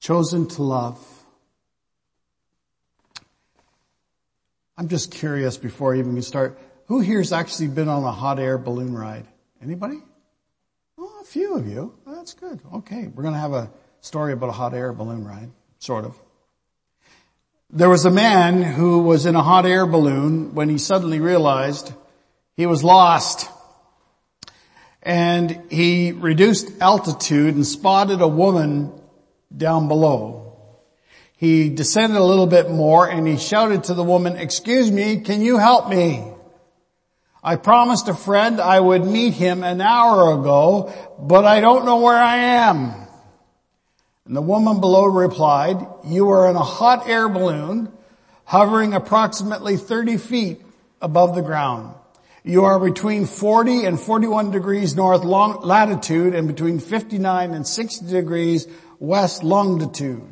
chosen to love. I'm just curious before I even start, who here's actually been on a hot air balloon ride? Anybody? Oh, a few of you. Oh, that's good. Okay, we're going to have a story about a hot air balloon ride, sort of. There was a man who was in a hot air balloon when he suddenly realized he was lost. And he reduced altitude and spotted a woman down below. He descended a little bit more and he shouted to the woman, "Excuse me, can you help me? I promised a friend I would meet him an hour ago, but I don't know where I am." And the woman below replied, "You are in a hot air balloon hovering approximately 30 feet above the ground. You are between 40 and 41 degrees north latitude and between 59 and 60 degrees west longitude."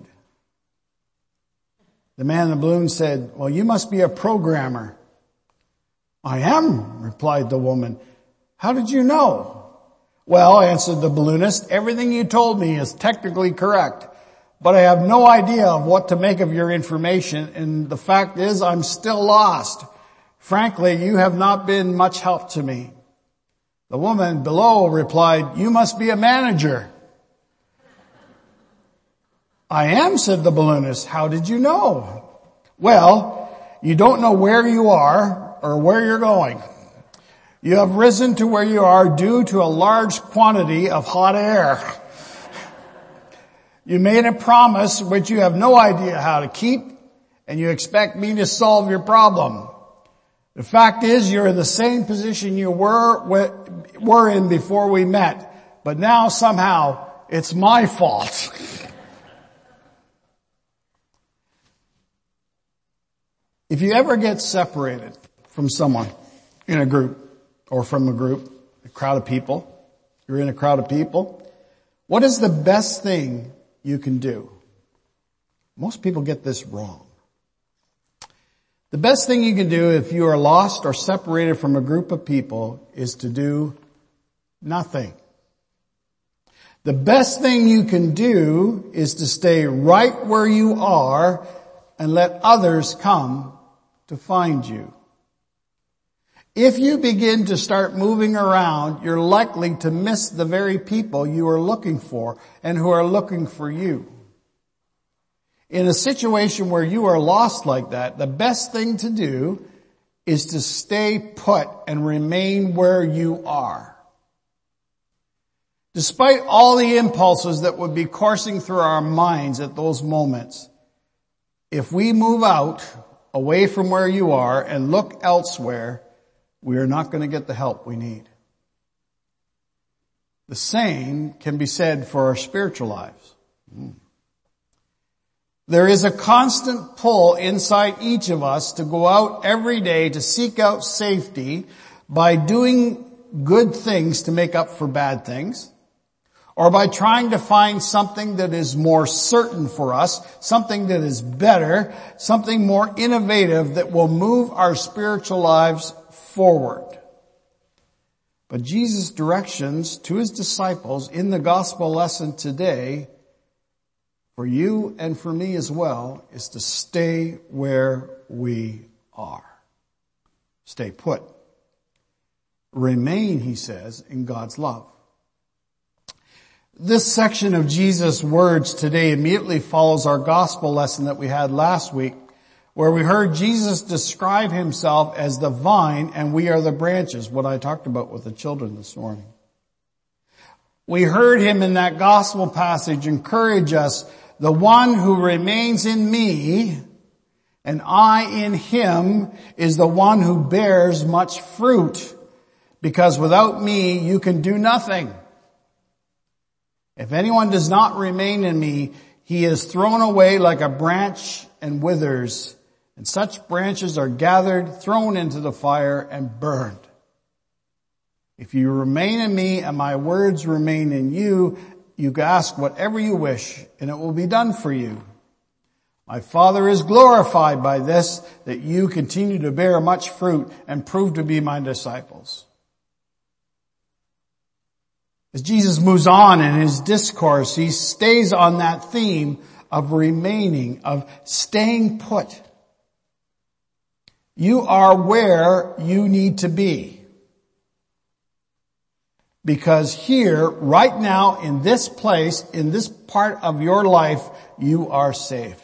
The man in the balloon said, "Well, you must be a programmer." "I am," replied the woman. "How did you know?" "Well," answered the balloonist, "everything you told me is technically correct, but I have no idea of what to make of your information, and the fact is I'm still lost. Frankly, you have not been much help to me." The woman below replied, "You must be a manager." "I am," said the balloonist. "How did you know?" "Well, you don't know where you are or where you're going. You have risen to where you are due to a large quantity of hot air. You made a promise which you have no idea how to keep, and you expect me to solve your problem. The fact is, you're in the same position you were in before we met, but now somehow it's my fault." If you ever get separated from someone in a group or from a group, a crowd of people, you're in a crowd of people, what is the best thing you can do? Most people get this wrong. The best thing you can do if you are lost or separated from a group of people is to do nothing. The best thing you can do is to stay right where you are and let others come to find you. If you begin to start moving around, you're likely to miss the very people you are looking for and who are looking for you. In a situation where you are lost like that, the best thing to do is to stay put and remain where you are. Despite all the impulses that would be coursing through our minds at those moments, if we move out, away from where you are and look elsewhere, we are not going to get the help we need. The same can be said for our spiritual lives. There is a constant pull inside each of us to go out every day to seek out safety by doing good things to make up for bad things, or by trying to find something that is more certain for us, something that is better, something more innovative that will move our spiritual lives forward. But Jesus' directions to his disciples in the gospel lesson today, for you and for me as well, is to stay where we are. Stay put. Remain, he says, in God's love. This section of Jesus' words today immediately follows our gospel lesson that we had last week, where we heard Jesus describe himself as the vine and we are the branches, what I talked about with the children this morning. We heard him in that gospel passage encourage us, "The one who remains in me and I in him is the one who bears much fruit, because without me you can do nothing. If anyone does not remain in me, he is thrown away like a branch and withers, and such branches are gathered, thrown into the fire, and burned. If you remain in me and my words remain in you, you can ask whatever you wish, and it will be done for you. My Father is glorified by this, that you continue to bear much fruit and prove to be my disciples." As Jesus moves on in his discourse, he stays on that theme of remaining, of staying put. You are where you need to be. Because here, right now, in this place, in this part of your life, you are safe.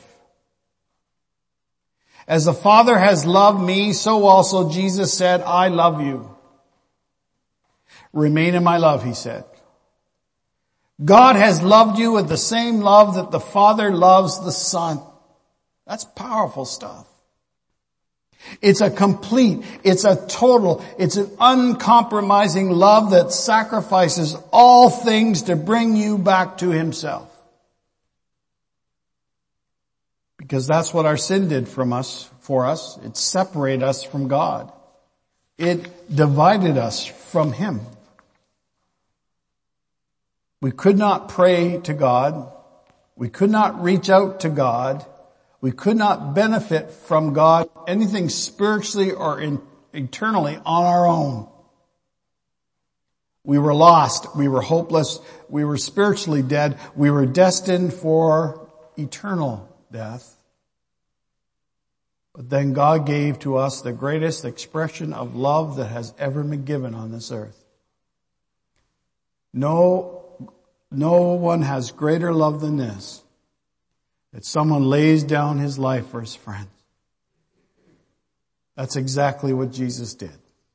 As the Father has loved me, so also Jesus said, I love you. Remain in my love, he said. God has loved you with the same love that the Father loves the Son. That's powerful stuff. It's a complete, it's a total, it's an uncompromising love that sacrifices all things to bring you back to himself. Because that's what our sin did for us. It separated us from God. It divided us from him. We could not pray to God. We could not reach out to God. We could not benefit from God, anything spiritually or eternally on our own. We were lost. We were hopeless. We were spiritually dead. We were destined for eternal death. But then God gave to us the greatest expression of love that has ever been given on this earth. No one has greater love than this, that someone lays down his life for his friends. That's exactly what Jesus did.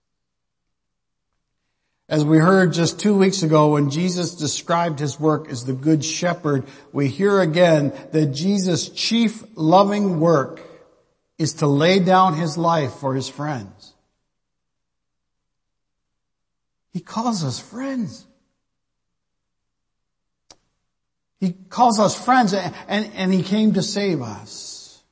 As we heard just 2 weeks ago when Jesus described his work as the Good Shepherd, we hear again that Jesus' chief loving work is to lay down his life for his friends. He calls us friends. He calls us friends, and he came to save us.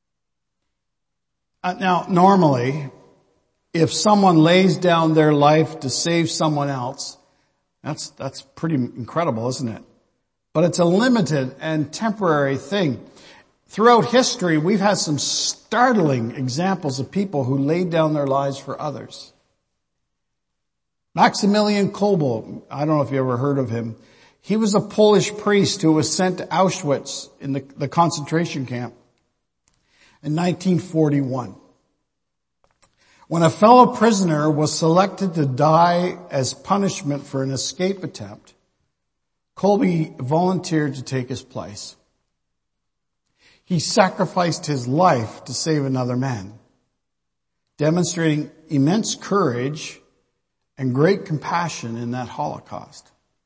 Now, normally, if someone lays down their life to save someone else, that's pretty incredible, isn't it? But it's a limited and temporary thing. Throughout history, we've had some startling examples of people who laid down their lives for others. Maximilian Kolbe, I don't know if you ever heard of him. He was a Polish priest who was sent to Auschwitz in the concentration camp in 1941. When a fellow prisoner was selected to die as punishment for an escape attempt, Kolbe volunteered to take his place. He sacrificed his life to save another man, demonstrating immense courage and great compassion in that Holocaust.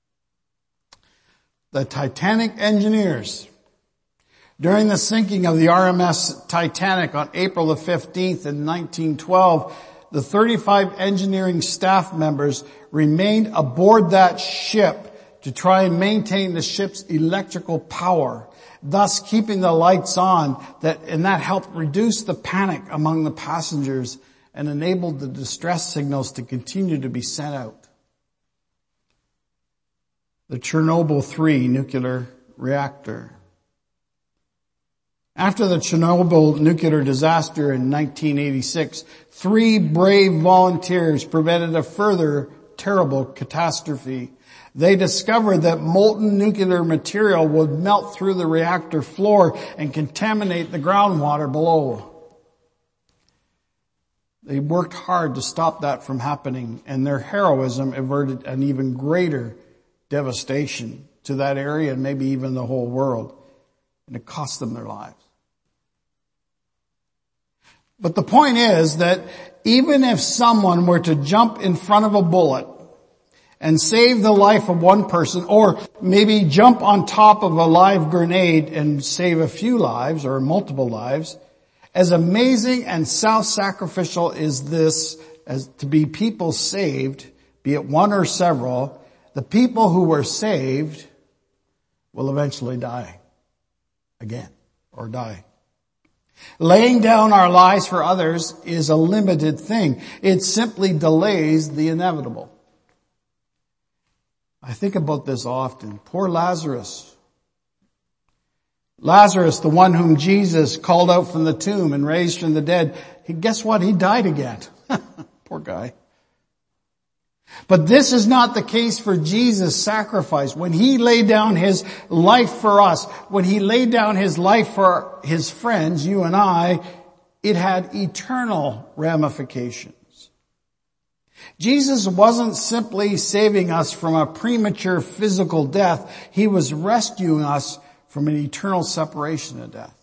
The Titanic engineers, during the sinking of the RMS Titanic on April the 15th in 1912, the 35 engineering staff members remained aboard that ship to try and maintain the ship's electrical power, thus keeping the lights on, and that helped reduce the panic among the passengers and enabled the distress signals to continue to be sent out. The Chernobyl 3 nuclear reactor. After the Chernobyl nuclear disaster in 1986, 3 brave volunteers prevented a further terrible catastrophe. They discovered that molten nuclear material would melt through the reactor floor and contaminate the groundwater below. They worked hard to stop that from happening, and their heroism averted an even greater devastation to that area and maybe even the whole world. And it cost them their lives. But the point is that even if someone were to jump in front of a bullet and save the life of one person, or maybe jump on top of a live grenade and save a few lives or multiple lives, as amazing and self-sacrificial is this as to be people saved, be it one or several, the people who were saved will eventually die again or die. Laying down our lives for others is a limited thing. It simply delays the inevitable. I think about this often. Poor Lazarus. Lazarus, the one whom Jesus called out from the tomb and raised from the dead, guess what? He died again. Poor guy. But this is not the case for Jesus' sacrifice. When He laid down His life for us, when He laid down His life for His friends, you and I, it had eternal ramifications. Jesus wasn't simply saving us from a premature physical death. He was rescuing us from an eternal separation of death.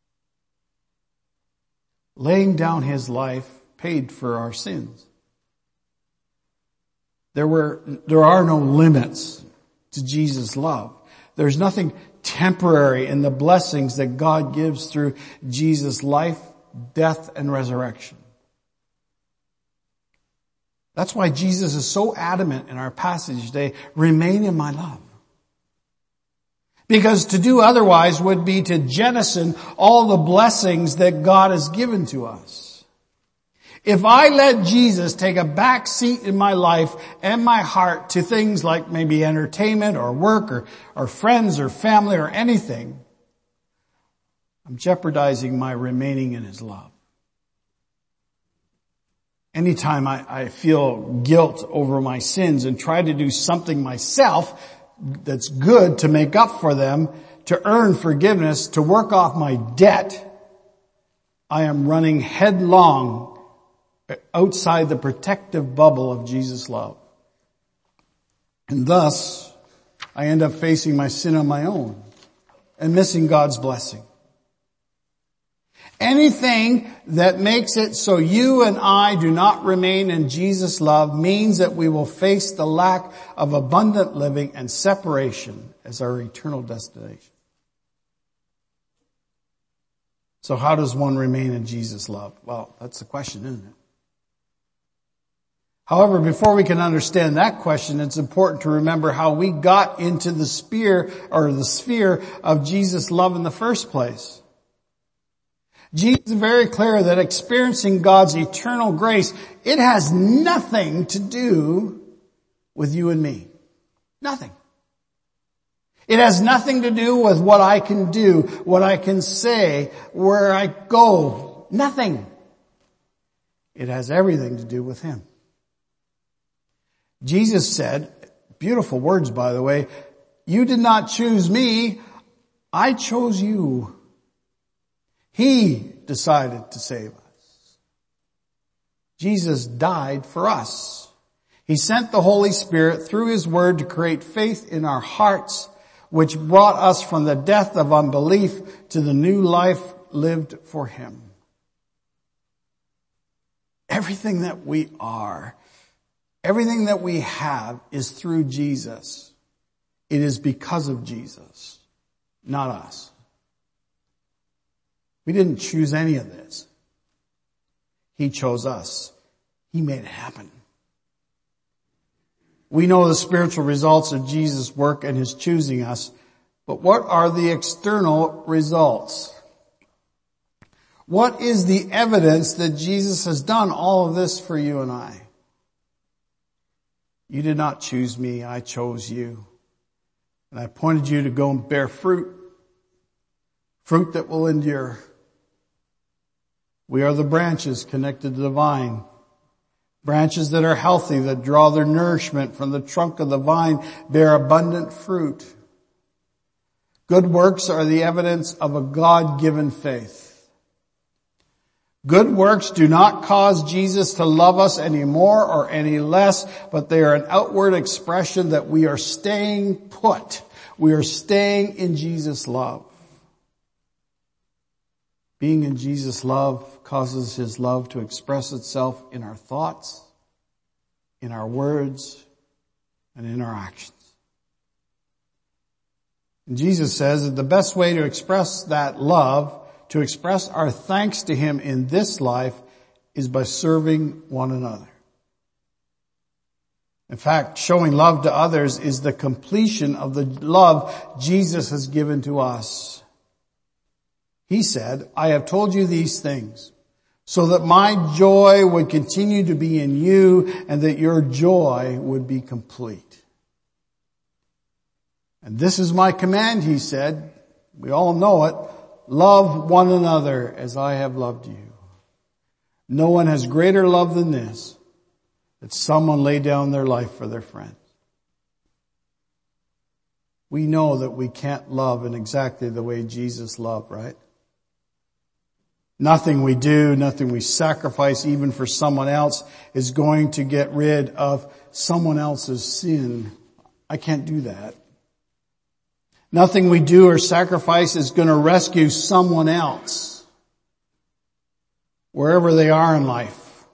Laying down His life paid for our sins. There are no limits to Jesus' love. There's nothing temporary in the blessings that God gives through Jesus' life, death, and resurrection. That's why Jesus is so adamant in our passage today, remain in my love. Because to do otherwise would be to jettison all the blessings that God has given to us. If I let Jesus take a back seat in my life and my heart to things like maybe entertainment or work or friends or family or anything, I'm jeopardizing my remaining in His love. Anytime I feel guilt over my sins and try to do something myself that's good to make up for them, to earn forgiveness, to work off my debt, I am running headlong outside the protective bubble of Jesus' love. And thus, I end up facing my sin on my own and missing God's blessing. Anything that makes it so you and I do not remain in Jesus' love means that we will face the lack of abundant living and separation as our eternal destination. So how does one remain in Jesus' love? Well, that's the question, isn't it? However, before we can understand that question, it's important to remember how we got into the sphere of Jesus' love in the first place. Jesus is very clear that experiencing God's eternal grace, it has nothing to do with you and me. Nothing. It has nothing to do with what I can do, what I can say, where I go. Nothing. It has everything to do with Him. Jesus said, beautiful words by the way, you did not choose me, I chose you. He decided to save us. Jesus died for us. He sent the Holy Spirit through His Word to create faith in our hearts, which brought us from the death of unbelief to the new life lived for Him. Everything that we are, everything that we have is through Jesus. It is because of Jesus, not us. We didn't choose any of this. He chose us. He made it happen. We know the spiritual results of Jesus' work and His choosing us, but what are the external results? What is the evidence that Jesus has done all of this for you and I? You did not choose me, I chose you. And I appointed you to go and bear fruit. Fruit that will endure. We are the branches connected to the vine. Branches that are healthy, that draw their nourishment from the trunk of the vine, bear abundant fruit. Good works are the evidence of a God-given faith. Good works do not cause Jesus to love us any more or any less, but they are an outward expression that we are staying put. We are staying in Jesus' love. Being in Jesus' love causes His love to express itself in our thoughts, in our words, and in our actions. And Jesus says that the best way to express that love, to express our thanks to Him in this life, is by serving one another. In fact, showing love to others is the completion of the love Jesus has given to us. He said, I have told you these things so that my joy would continue to be in you and that your joy would be complete. And this is my command, He said. We all know it. Love one another as I have loved you. No one has greater love than this, that someone lay down their life for their friend. We know that we can't love in exactly the way Jesus loved, right? Nothing we do, nothing we sacrifice, even for someone else, is going to get rid of someone else's sin. I can't do that. Nothing we do or sacrifice is going to rescue someone else, wherever they are in life.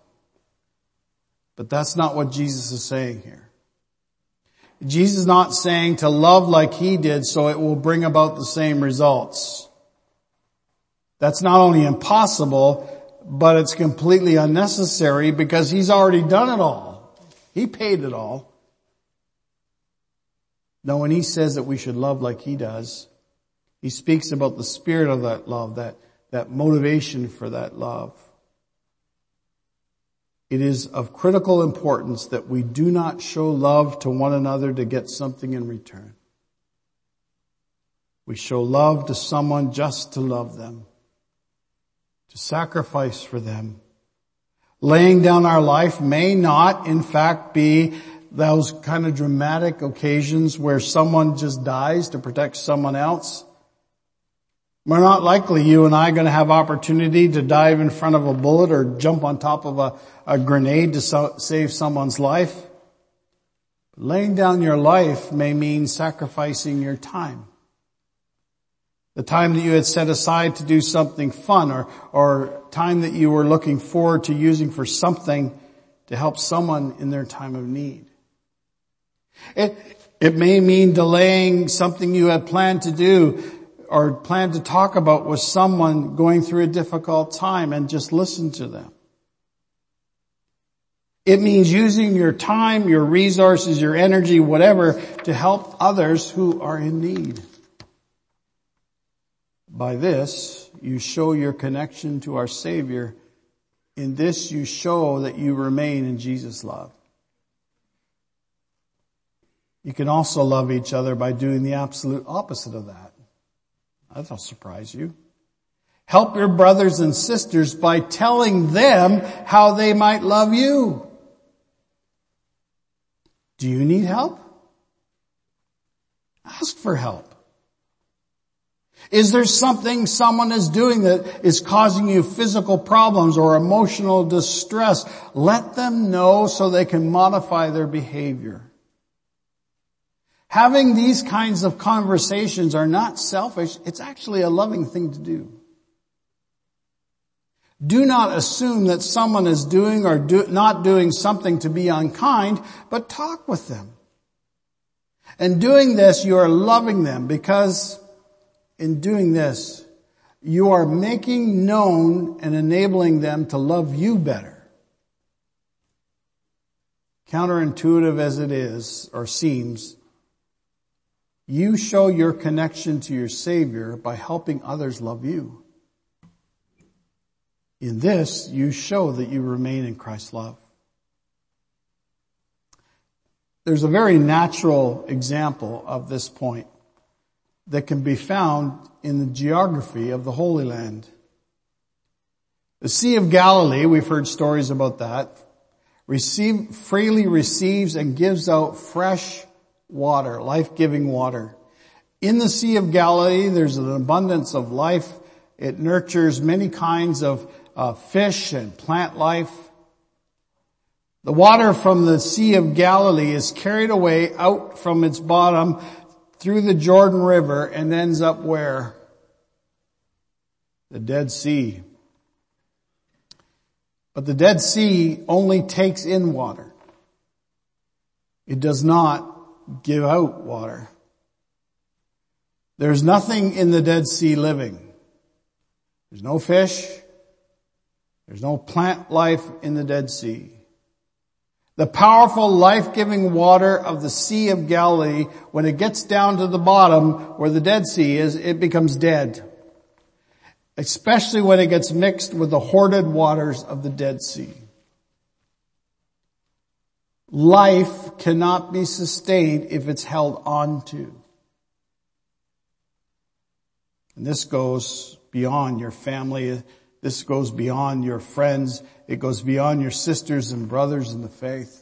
But that's not what Jesus is saying here. Jesus is not saying to love like he did so it will bring about the same results. That's not only impossible, but it's completely unnecessary because he's already done it all. He paid it all. Now, when he says that we should love like he does, he speaks about the spirit of that love, that motivation for that love. It is of critical importance that we do not show love to one another to get something in return. We show love to someone just to love them, to sacrifice for them. Laying down our life may not, in fact, be those kind of dramatic occasions where someone just dies to protect someone else. We're not likely, you and I, going to have opportunity to dive in front of a bullet or jump on top of a grenade to save someone's life. Laying down your life may mean sacrificing your time. The time that you had set aside to do something fun or time that you were looking forward to using for something to help someone in their time of need. It may mean delaying something you had planned to do or planned to talk about with someone going through a difficult time and just listen to them. It means using your time, your resources, your energy, whatever, to help others who are in need. By this, you show your connection to our Savior. In this, you show that you remain in Jesus' love. You can also love each other by doing the absolute opposite of that. That'll surprise you. Help your brothers and sisters by telling them how they might love you. Do you need help? Ask for help. Is there something someone is doing that is causing you physical problems or emotional distress? Let them know so they can modify their behavior. Having these kinds of conversations are not selfish. It's actually a loving thing to do. Do not assume that someone is doing or not doing something to be unkind, but talk with them. And doing this, you are loving them because in doing this, you are making known and enabling them to love you better. Counterintuitive as it is or seems, you show your connection to your Savior by helping others love you. In this, you show that you remain in Christ's love. There's a very natural example of this point that can be found in the geography of the Holy Land. The Sea of Galilee, we've heard stories about that, freely receives and gives out fresh water, life-giving water. In the Sea of Galilee, there's an abundance of life. It nurtures many kinds of fish and plant life. The water from the Sea of Galilee is carried away out from its bottom through the Jordan River and ends up where? The Dead Sea. But the Dead Sea only takes in water. It does not give out water. There's nothing in the Dead Sea living. There's no fish. There's no plant life in the Dead Sea. The powerful life-giving water of the Sea of Galilee, when it gets down to the bottom where the Dead Sea is, it becomes dead. Especially when it gets mixed with the hoarded waters of the Dead Sea. Life cannot be sustained if it's held on to. And this goes beyond your family. This goes beyond your friends. It goes beyond your sisters and brothers in the faith.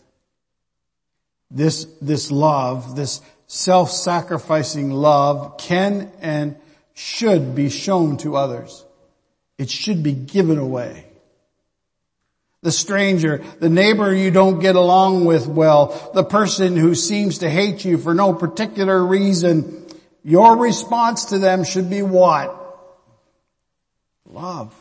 This love, this self-sacrificing love can and should be shown to others. It should be given away. The stranger, the neighbor you don't get along with well, the person who seems to hate you for no particular reason, your response to them should be what? Love.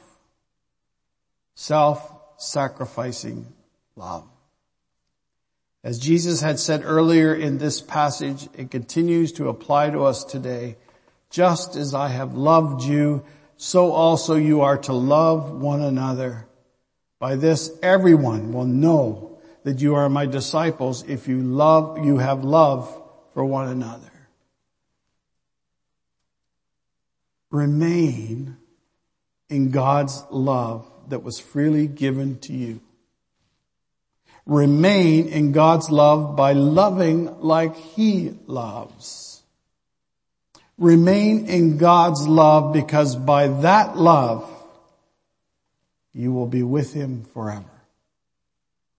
Self-sacrificing love. As Jesus had said earlier in this passage, it continues to apply to us today. Just as I have loved you, so also you are to love one another. By this, everyone will know that you are my disciples if you have love for one another. Remain in God's love that was freely given to you. Remain in God's love by loving like He loves. Remain in God's love because by that love, you will be with Him forever.